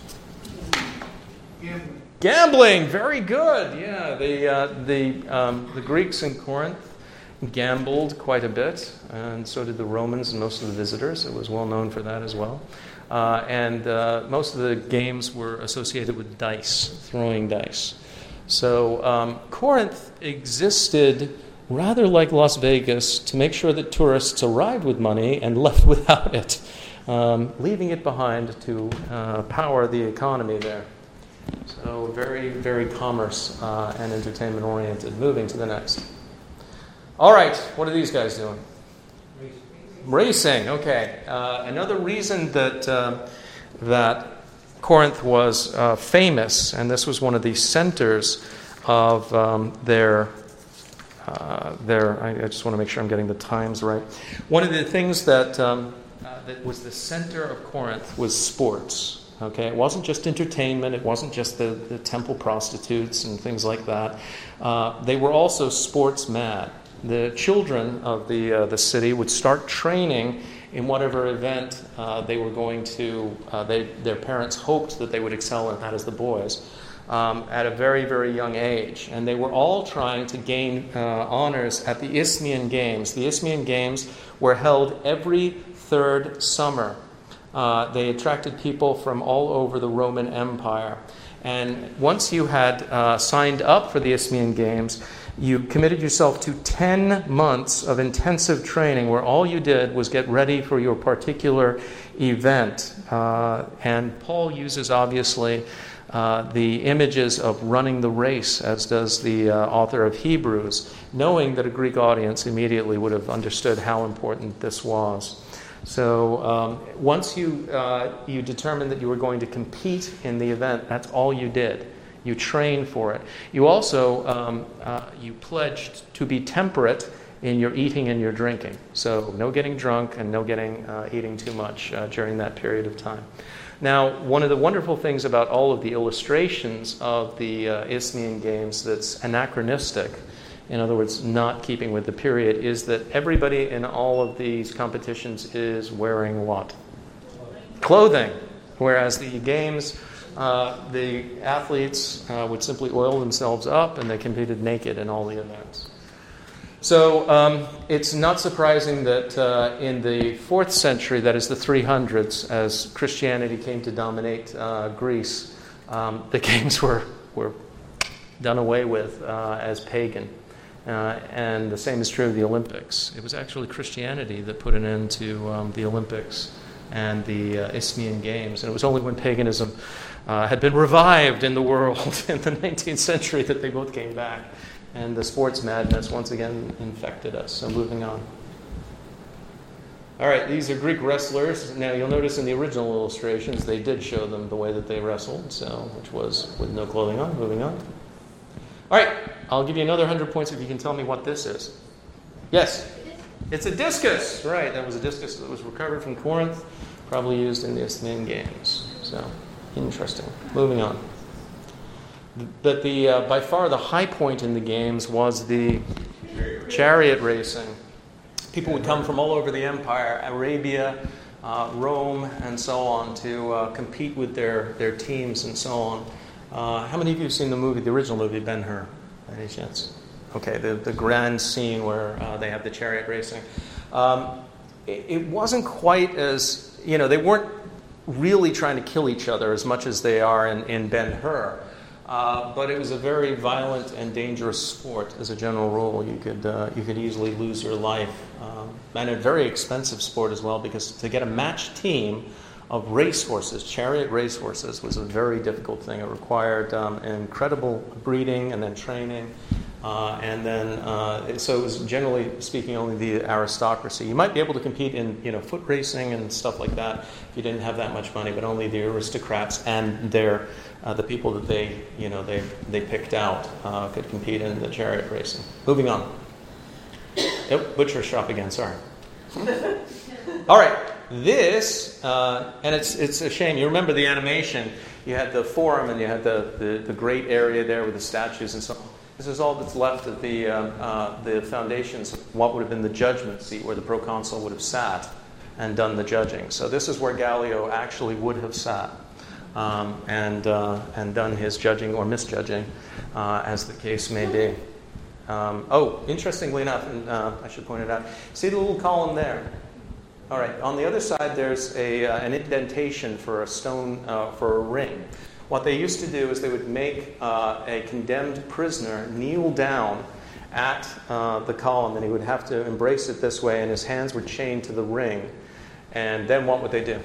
Gambling. Gambling, very good. Yeah, the uh, the um, the Greeks in Corinth gambled quite a bit, and so did the Romans and most of the visitors. It was well known for that as well. Uh, and uh, most of the games were associated with dice, throwing dice. So um, Corinth existed rather like Las Vegas to make sure that tourists arrived with money and left without it, um, leaving it behind to uh, power the economy there. So very, very commerce uh, and entertainment oriented. Moving to the next. All right, what are these guys doing? Racing. Racing. Okay. Uh, another reason that uh, that Corinth was uh, famous, and this was one of the centers of um, their uh, their. I, I just want to make sure I'm getting the times right. One of the things that um, uh, that was the center of Corinth was sports. Okay, it wasn't just entertainment. It wasn't just the, the temple prostitutes and things like that. Uh, they were also sports mad. The children of the uh, the city would start training in whatever event uh, they were going to. Uh, they their parents hoped that they would excel in that as the boys um, at a very very young age, and they were all trying to gain uh, honors at the Isthmian Games. The Isthmian Games were held every third summer. Uh, they attracted people from all over the Roman Empire. And once you had uh, signed up for the Isthmian Games, you committed yourself to ten months of intensive training where all you did was get ready for your particular event. Uh, and Paul uses, obviously, uh, the images of running the race, as does the uh, author of Hebrews, knowing that a Greek audience immediately would have understood how important this was. So um, once you uh, you determined that you were going to compete in the event, that's all you did. You trained for it. You also um, uh, you pledged to be temperate in your eating and your drinking. So no getting drunk and no getting uh, eating too much uh, during that period of time. Now, one of the wonderful things about all of the illustrations of the uh, Isthmian Games that's anachronistic, in other words, not keeping with the period, is that everybody in all of these competitions is wearing what? Clothing. Whereas the games, uh, the athletes uh, would simply oil themselves up and they competed naked in all the events. So um, it's not surprising that uh, in the fourth century, that is the three hundreds, as Christianity came to dominate uh, Greece, um, the games were, were done away with uh, as pagan. Uh, and the same is true of the Olympics. It was actually Christianity that put an end to um, the Olympics and the uh, Isthmian Games. And it was only when paganism uh, had been revived in the world in the nineteenth century that they both came back. And the sports madness once again infected us. So moving on. All right, these are Greek wrestlers. Now you'll notice in the original illustrations they did show them the way that they wrestled, so which was with no clothing on. Moving on. All right, I'll give you another one hundred points if you can tell me what this is. Yes? It's a discus. Right, that was a discus that was recovered from Corinth, probably used in the Isthmian Games. So, interesting. Moving on. But the uh, by far the high point in the games was the chariot racing. People would come from all over the empire, Arabia, uh, Rome, and so on, to uh, compete with their, their teams and so on. Uh, how many of you have seen the movie, the original movie, Ben-Hur? Any chance? Okay, the, the grand scene where uh, they have the chariot racing. Um, it, it wasn't quite as, you know, they weren't really trying to kill each other as much as they are in, in Ben-Hur. Uh, but it was a very violent and dangerous sport as a general rule. You could uh, you could easily lose your life. Um, and a very expensive sport as well, because to get a matched team of racehorses, chariot racehorses, was a very difficult thing. It required um, incredible breeding and then training. Uh, and then, uh, so it was generally speaking only the aristocracy. You might be able to compete in, you know, foot racing and stuff like that if you didn't have that much money, but only the aristocrats and their uh, the people that they, you know, they they picked out uh, could compete in the chariot racing. Moving on. Oh, butcher shop again. Sorry. All right. This uh, and it's it's a shame. You remember the animation? You had the forum and you had the the, the great area there with the statues and so on. This is all that's left of the uh, uh, the foundations of what would have been the judgment seat where the proconsul would have sat and done the judging. So this is where Gallio actually would have sat um, and uh, and done his judging or misjudging, uh, as the case may be. Um, oh, interestingly enough, and uh, I should point it out. See the little column there? All right. On the other side, there's a uh, an indentation for a stone uh, for a ring. What they used to do is they would make uh, a condemned prisoner kneel down at uh, the column, and he would have to embrace it this way, and his hands were chained to the ring. And then what would they do?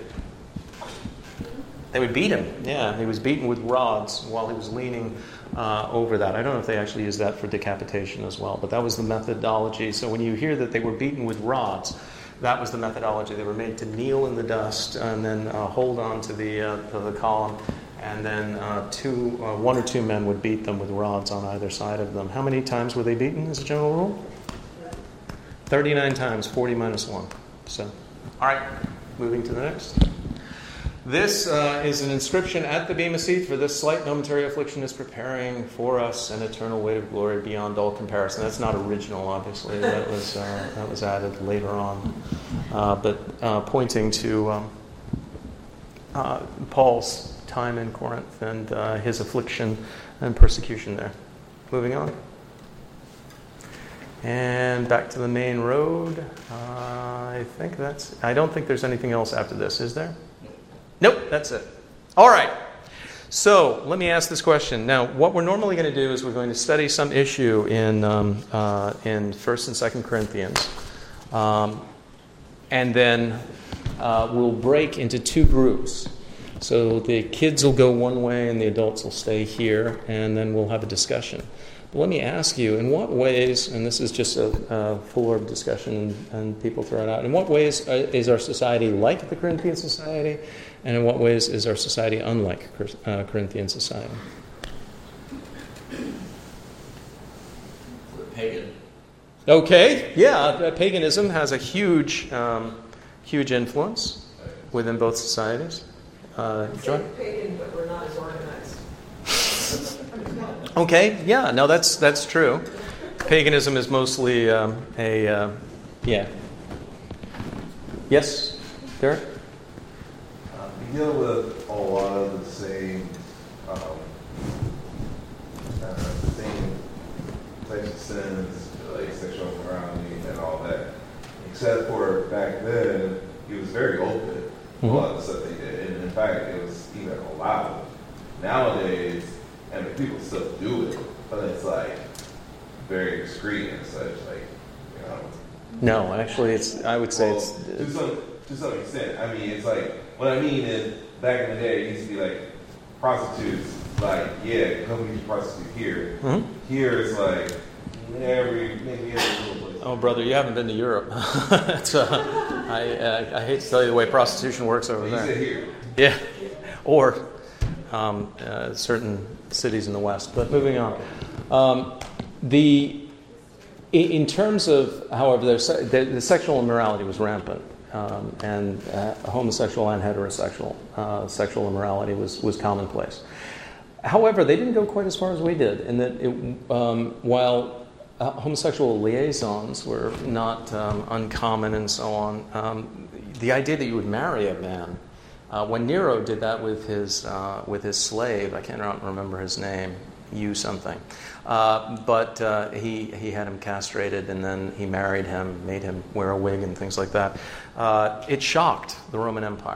They would beat him. Yeah, he was beaten with rods while he was leaning uh, over that. I don't know if they actually used that for decapitation as well, but that was the methodology. So when you hear that they were beaten with rods, that was the methodology. They were made to kneel in the dust and then uh, hold on to the uh, to the column. And then uh, two, uh, one or two men would beat them with rods on either side of them. How many times were they beaten, as a general rule? thirty-nine times, forty minus one. So, all right, moving to the next. This uh, is an inscription at the Bema Seat. For this slight momentary affliction is preparing for us an eternal weight of glory beyond all comparison. That's not original, obviously. That was uh, that was added later on, uh, but uh, pointing to um, uh, Paul's time in Corinth and uh, his affliction and persecution there. Moving on. And back to the main road. Uh, I think that's... I don't think there's anything else after this, is there? Nope, that's it. All right. So let me ask this question. Now, what we're normally going to do is we're going to study some issue in um, uh, in First and Second Corinthians. Um, and then uh, we'll break into two groups. So the kids will go one way and the adults will stay here, and then we'll have a discussion. But let me ask you, in what ways, and this is just a, a full discussion and people throw it out, in what ways is our society like the Corinthian society, and in what ways is our society unlike uh, Corinthian society? Pagan. Okay, yeah, paganism has a huge, um, huge influence within both societies. Uh, John? Pagan, but we're not as organized. Okay, yeah, no, that's that's true. Paganism is mostly um, a, uh, yeah. Yes, Derek? Uh, we deal with a lot of the same, um, uh, the same types of sins, like sexual immorality and all that. Except for back then, he was very open. A lot of the stuff they did, and in fact, it was even allowed. Nowadays, I mean, people still do it, but it's like very discreet and such. Like, you know. No, actually, it's. I would say well, it's. to some to some extent. I mean, it's like what I mean is back in the day, it used to be like prostitutes. Like, yeah, come get your prostitute here. Mm-hmm. Here it's like every maybe every little place. Oh, brother, you haven't been to Europe. It's, uh, I, uh, I hate to tell you the way prostitution works over You there. said here. Yeah, or um, uh, certain cities in the West. But moving on, um, the in terms of, however, the, the sexual immorality was rampant, um, and uh, homosexual and heterosexual uh, sexual immorality was was commonplace. However, they didn't go quite as far as we did, in that it, um, while Uh, homosexual liaisons were not um, uncommon and so on. Um, the idea that you would marry a man, uh, when Nero did that with his uh, with his slave, I can't remember his name, you something, uh, but uh, he he had him castrated and then he married him, made him wear a wig and things like that. Uh, it shocked the Roman Empire.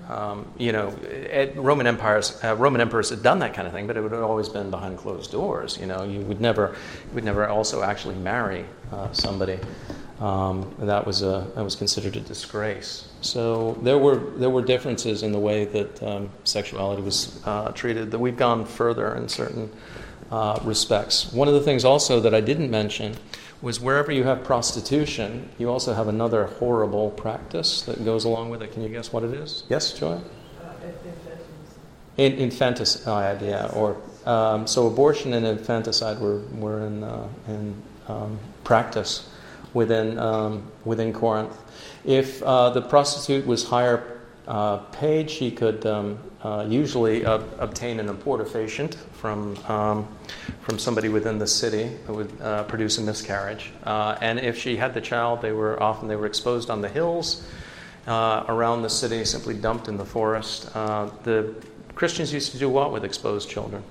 Um, you know, at Roman empires, uh, Roman emperors had done that kind of thing, but it would have always been behind closed doors. You know, you would never, you would never also actually marry uh, somebody. Um, that was a that was considered a disgrace. So there were there were differences in the way that um, sexuality was uh, treated. That we've gone further in certain uh, respects. One of the things also that I didn't mention was wherever you have prostitution, you also have another horrible practice that goes along with it. Can you guess what it is? Yes, Joy? Uh, In, infanticide, yeah. Or um, so abortion and infanticide were were in uh, in um, practice within um, within Corinth. If uh, the prostitute was higher uh, paid, she could um, uh, usually uh, obtain an abortifacient from um, from somebody within the city that would uh, produce a miscarriage. Uh, and if she had the child, they were often they were exposed on the hills uh, around the city, simply dumped in the forest. Uh, the Christians used to do what with exposed children?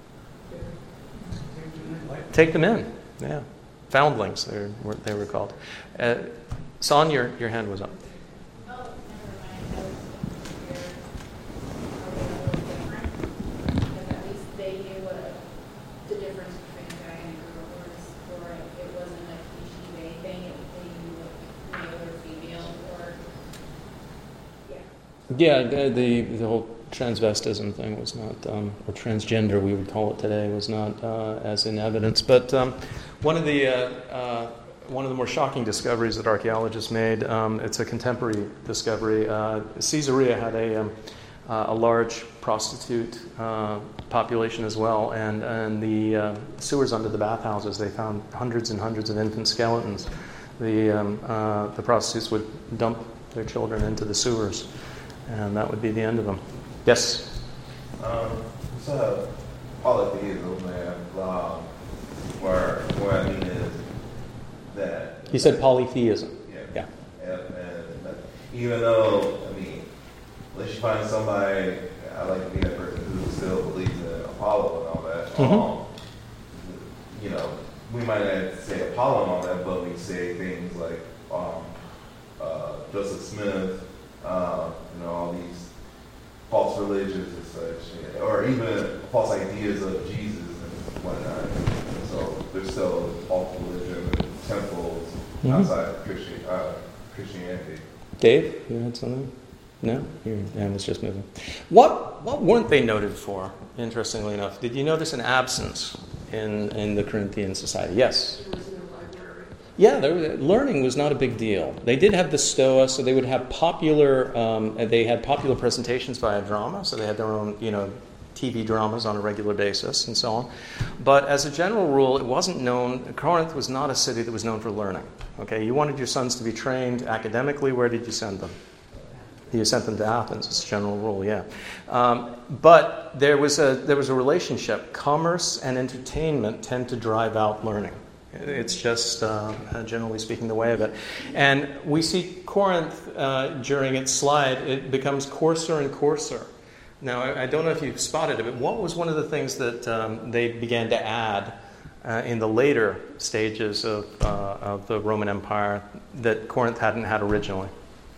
Take them in, yeah. Foundlings, they were, they were called. Uh, Son, your, your hand was up. Oh, never mind. I was different. Because at least they knew what a, the difference between a guy and a girl was, or it wasn't a he, she, they thing. It, they knew what male or female, or yeah. Yeah, the, the, the whole transvestism thing was not, um, or transgender we would call it today, was not uh, as in evidence. But um, one of the uh, uh, one of the more shocking discoveries that archaeologists made, um, it's a contemporary discovery. Uh, Caesarea had a um, uh, a large prostitute uh, population as well, and and the uh, sewers under the bathhouses, they found hundreds and hundreds of infant skeletons. The um, uh, the prostitutes would dump their children into the sewers, and that would be the end of them. Yes? Um, it's a polytheism, man. Um, where, what I mean is that... You said polytheism. Yeah. Yeah. And, and that even though, I mean, unless you find somebody, I like to be that person who still believes in Apollo and all that, Mm-hmm. um, you know, we might not say Apollo and all that, but we say things like um, uh, Joseph Smith, uh, you know, all these false religions and such, or even false ideas of Jesus and whatnot. And so there's still false religion and temples Mhm. outside of Christian, uh, Christianity. Dave, you had something? No? Your hand was just moving. What what weren't they noted for, interestingly enough? Did you notice an absence in, in the Corinthian society? Yes? It was in a library. Yeah, there was, learning was not a big deal. They did have the Stoa, so they would have popular. Um, they had popular presentations via drama, so they had their own, you know, T V dramas on a regular basis and so on. But as a general rule, it wasn't known. Corinth was not a city that was known for learning. Okay, you wanted your sons to be trained academically. Where did you send them? You sent them to Athens. It's a general rule, yeah. Um, but there was a there was a relationship. Commerce and entertainment tend to drive out learning. It's just, uh, generally speaking, the way of it. And we see Corinth, uh, during its slide, it becomes coarser and coarser. Now, I, I don't know if you've spotted it, but what was one of the things that um, they began to add uh, in the later stages of, uh, of the Roman Empire that Corinth hadn't had originally?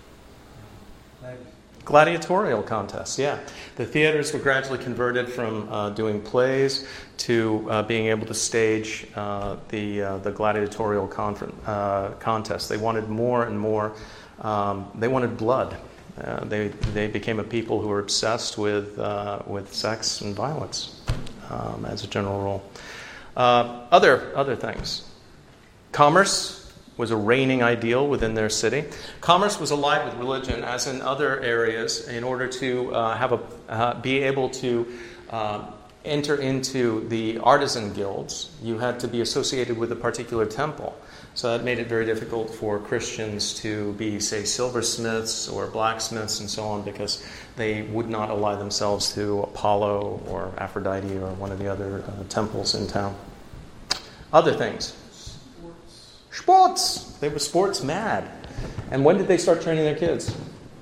Gladiatorial contests, yeah. The theaters were gradually converted from uh, doing plays to uh, being able to stage uh, the uh, the gladiatorial confer- uh, contests. They wanted more and more. Um, they wanted blood. Uh, they they became a people who were obsessed with uh, with sex and violence, um, as a general rule. Uh, other other things, commerce was a reigning ideal within their city. Commerce was allied with religion, as in other areas, in order to uh, have a uh, be able to uh, enter into the artisan guilds. You had to be associated with a particular temple. So that made it very difficult for Christians to be, say, silversmiths or blacksmiths and so on, because they would not ally themselves to Apollo or Aphrodite or one of the other uh, temples in town. Other things. Sports. They were sports mad. And when did they start training their kids?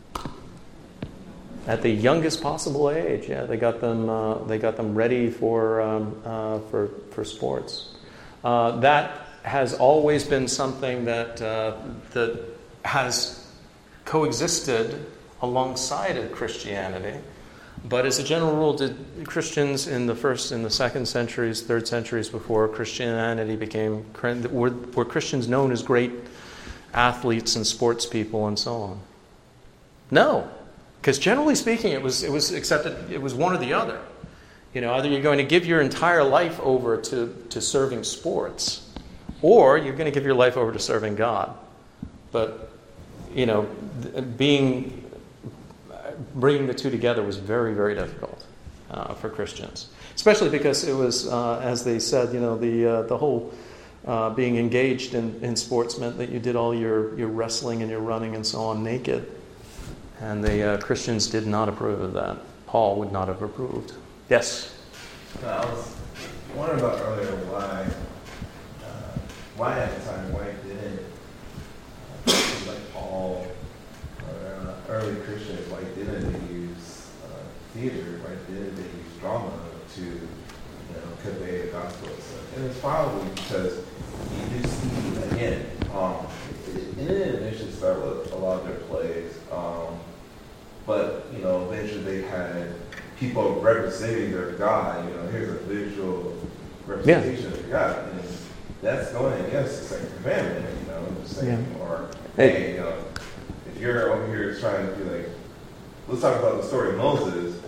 At the youngest possible age. Yeah, they got them. Uh, they got them ready for um, uh, for for sports. Uh, that has always been something that uh, that has coexisted alongside of Christianity. But as a general rule, did Christians in the first and the second centuries, third centuries before Christianity became, were, were Christians known as great athletes and sports people and so on? No, because generally speaking, it was it was accepted. It was one or the other. You know, either you're going to give your entire life over to, to serving sports, or you're going to give your life over to serving God. But you know, being bringing the two together was very, very difficult uh, for Christians, especially because it was, uh, as they said, you know, the uh, the whole uh, being engaged in, in sports meant that you did all your, your wrestling and your running and so on naked, and the uh, Christians did not approve of that. Paul would not have approved. Yes. No, I was wondering about earlier why, uh, why at the time, why didn't uh, like Paul or uh, early Christians, why didn't they use uh, theater? Why didn't they use drama to, you know, convey the gospel? And it's probably because you do see again. Um, it, it didn't initially start with a lot of their plays, um, but you know, eventually they had people representing their God. You know, here's a visual representation yeah. of God, and that's going against the second commandment. You know, just saying, yeah. or hey, you know, if you're over here trying to be like, let's talk about the story of Moses.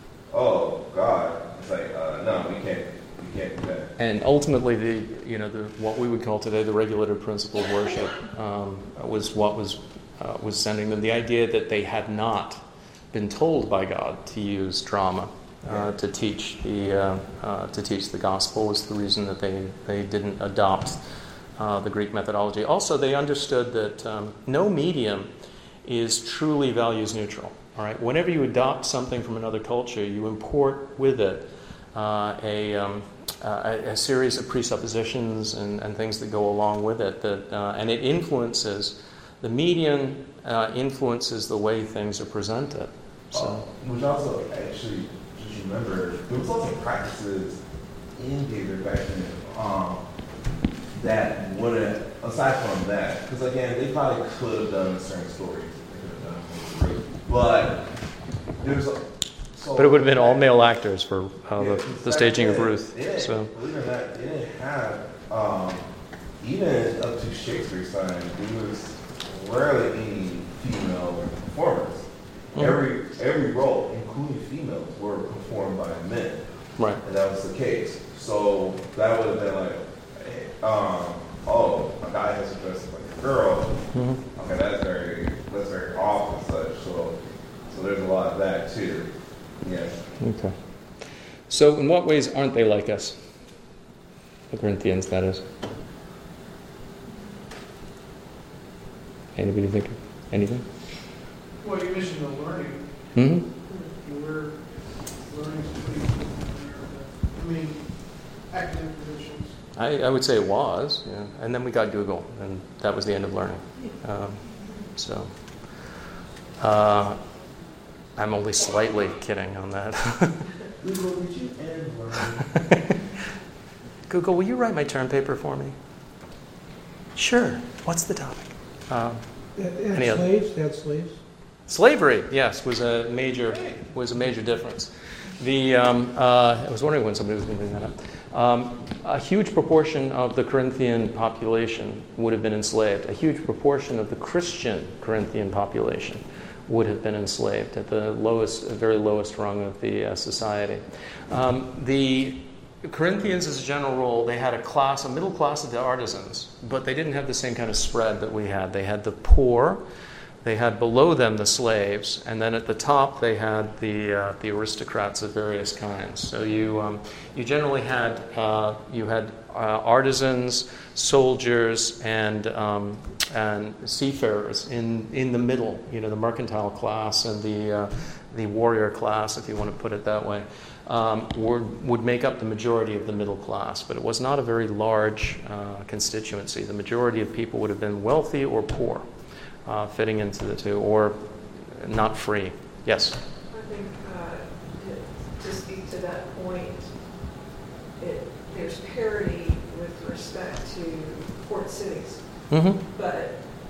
Oh God, it's like, uh, no, we can't, we can't do that. And ultimately, the you know the what we would call today the regulative principle of worship um, was what was uh, was sending them the idea that they had not been told by God to use drama uh, to teach the uh, uh, to teach the gospel was the reason that they they didn't adopt uh, the Greek methodology. Also, they understood that um, no medium is truly values neutral. All right, whenever you adopt something from another culture, you import with it uh, a, um, uh, a a series of presuppositions and, and things that go along with it. That uh, and it influences the medium uh, influences the way things are presented. So. Uh, which also, actually, just remember, there was also practices in theater back then um, that wouldn't, aside from that, because again, they probably could have done certain stories. They could have done things, but there's a, so but it would have been all male actors for uh, yeah, the, the staging of Ruth. Yeah, so. Believe it or not, they didn't have, um, even up to Shakespeare's time, there was rarely any female performers. Every every role, including females, were performed by men. Right. And that was the case. So that would have been like, hey, um, oh, a guy has to dress like a girl. Mm-hmm. Okay, that's very that's very off and such. So so there's a lot of that too. Yes. Okay. So in what ways aren't they like us? The Corinthians, that is. Anybody think of anything? Well, you mentioned the learning. Mm-hmm. We're learning is pretty, I mean, academic positions. I, I would say it was, yeah. And then we got Google, and that was the end of learning. Um, so, uh, I'm only slightly kidding on that. Google, did you end learning? Google, will you write my term paper for me? Sure. What's the topic? Um, They had Any other- slaves, they had slaves. Slavery, yes, was a major was a major difference. The um, uh, I was wondering when somebody was going to bring that up. Um, a huge proportion of the Corinthian population would have been enslaved. A huge proportion of the Christian Corinthian population would have been enslaved at the lowest, very lowest rung of the uh, society. Um, the Corinthians, as a general rule, they had a class, a middle class of the artisans, but they didn't have the same kind of spread that we had. They had the poor. They had below them the slaves, and then at the top they had the uh, the aristocrats of various kinds. So you um, you generally had uh, you had uh, artisans, soldiers, and um, and seafarers in, in the middle. You know, the mercantile class and the uh, the warrior class, if you want to put it that way, um, would would make up the majority of the middle class. But it was not a very large uh, constituency. The majority of people would have been wealthy or poor. Uh, fitting into the two, or not free. Yes? I think uh, to, to speak to that point, it, there's parity with respect to port cities, Mm-hmm. but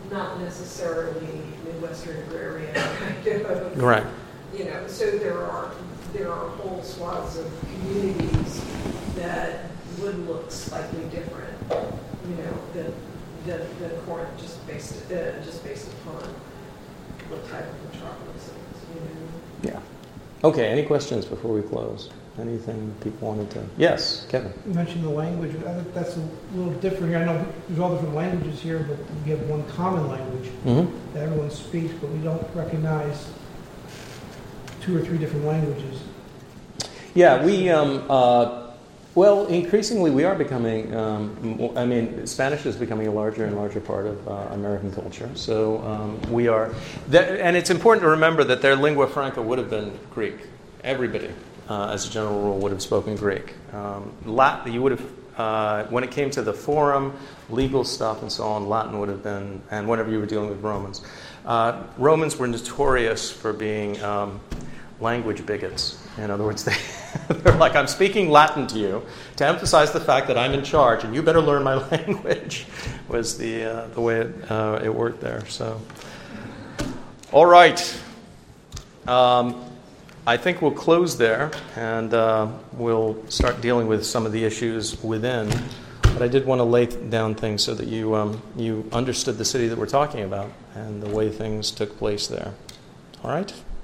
not necessarily Midwestern agrarian kind of. Right. You know, so there are, there are whole swaths of communities that would look slightly different, you know, than, than, than Corinth, just based, uh, just based upon what type of metropolis it is, you know. Yeah. Okay, any questions before we close? Anything people wanted to? Yes, Kevin. You mentioned the language. I think that's a little different here. I know there's all different languages here, but we have one common language Mm-hmm. that everyone speaks, but we don't recognize two or three different languages. Yeah, we, um, uh, well, increasingly we are becoming, um, mo- I mean, Spanish is becoming a larger and larger part of uh, American culture. So um, we are, that, and it's important to remember that their lingua franca would have been Greek. Everybody, uh, as a general rule, would have spoken Greek. Um, Latin, you would have, uh, when it came to the forum, legal stuff and so on, Latin would have been, and whenever you were dealing with Romans. Uh, Romans were notorious for being um, language bigots. In other words, they, they're like, I'm speaking Latin to you to emphasize the fact that I'm in charge, and you better learn my language, was the uh, the way it, uh, it worked there. So, all right. Um, I think we'll close there, and uh, we'll start dealing with some of the issues within. But I did want to lay down things so that you um, you understood the city that we're talking about and the way things took place there. All right?